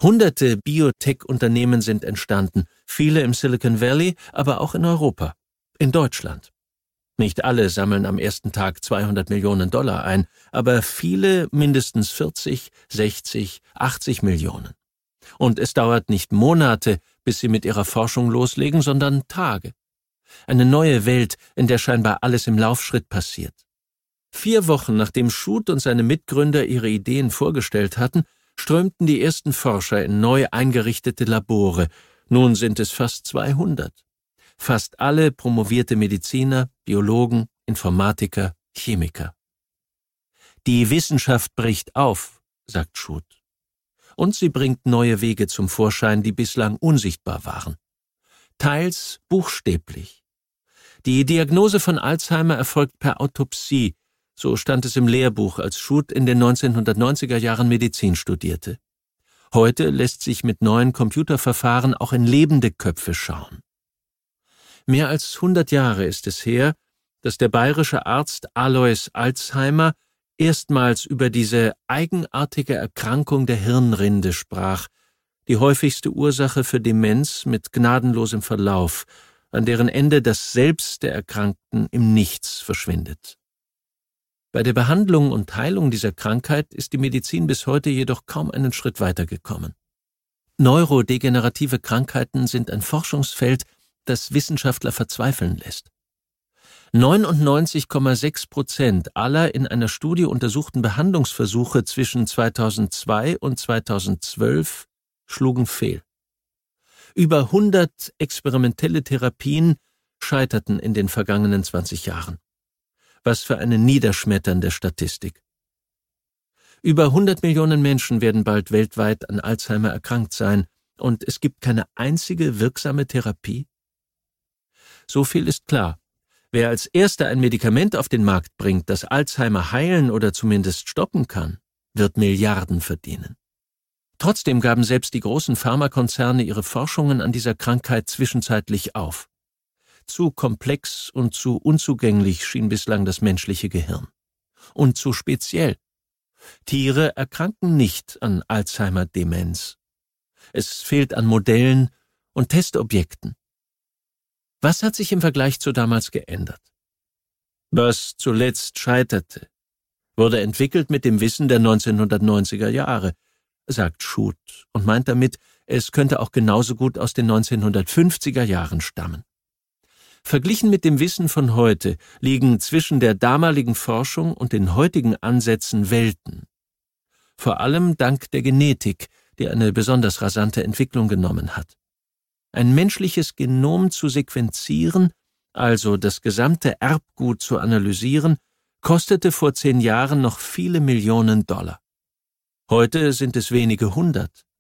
Hunderte Biotech-Unternehmen sind entstanden, viele im Silicon Valley, aber auch in Europa, in Deutschland. Nicht alle sammeln am ersten Tag 200 Millionen Dollar ein, aber viele mindestens 40, 60, 80 Millionen. Und es dauert nicht Monate, bis sie mit ihrer Forschung loslegen, sondern Tage. Eine neue Welt, in der scheinbar alles im Laufschritt passiert. 4 Wochen nachdem Shute und seine Mitgründer ihre Ideen vorgestellt hatten, strömten die ersten Forscher in neu eingerichtete Labore. Nun sind es fast 200. Fast alle promovierte Mediziner, Biologen, Informatiker, Chemiker. Die Wissenschaft bricht auf, sagt Shute. Und sie bringt neue Wege zum Vorschein, die bislang unsichtbar waren. Teils buchstäblich. Die Diagnose von Alzheimer erfolgt per Autopsie, so stand es im Lehrbuch, als Shute in den 1990er Jahren Medizin studierte. Heute lässt sich mit neuen Computerverfahren auch in lebende Köpfe schauen. Mehr als 100 Jahre ist es her, dass der bayerische Arzt Alois Alzheimer erstmals über diese eigenartige Erkrankung der Hirnrinde sprach, die häufigste Ursache für Demenz mit gnadenlosem Verlauf, an deren Ende das Selbst der Erkrankten im Nichts verschwindet. Bei der Behandlung und Heilung dieser Krankheit ist die Medizin bis heute jedoch kaum einen Schritt weitergekommen. Neurodegenerative Krankheiten sind ein Forschungsfeld, das Wissenschaftler verzweifeln lässt. 99,6% aller in einer Studie untersuchten Behandlungsversuche zwischen 2002 und 2012 schlugen fehl. Über 100 experimentelle Therapien scheiterten in den vergangenen 20 Jahren. Was für eine niederschmetternde Statistik. Über 100 Millionen Menschen werden bald weltweit an Alzheimer erkrankt sein, und es gibt keine einzige wirksame Therapie? So viel ist klar. Wer als Erster ein Medikament auf den Markt bringt, das Alzheimer heilen oder zumindest stoppen kann, wird Milliarden verdienen. Trotzdem gaben selbst die großen Pharmakonzerne ihre Forschungen an dieser Krankheit zwischenzeitlich auf. Zu komplex und zu unzugänglich schien bislang das menschliche Gehirn. Und zu speziell. Tiere erkranken nicht an Alzheimer-Demenz. Es fehlt an Modellen und Testobjekten. Was hat sich im Vergleich zu damals geändert? Was zuletzt scheiterte, wurde entwickelt mit dem Wissen der 1990er Jahre, sagt Shute und meint damit, es könnte auch genauso gut aus den 1950er Jahren stammen. Verglichen mit dem Wissen von heute liegen zwischen der damaligen Forschung und den heutigen Ansätzen Welten. Vor allem dank der Genetik, die eine besonders rasante Entwicklung genommen hat. Ein menschliches Genom zu sequenzieren, also das gesamte Erbgut zu analysieren, kostete vor 10 Jahren noch viele Millionen $. Heute sind es wenige 100.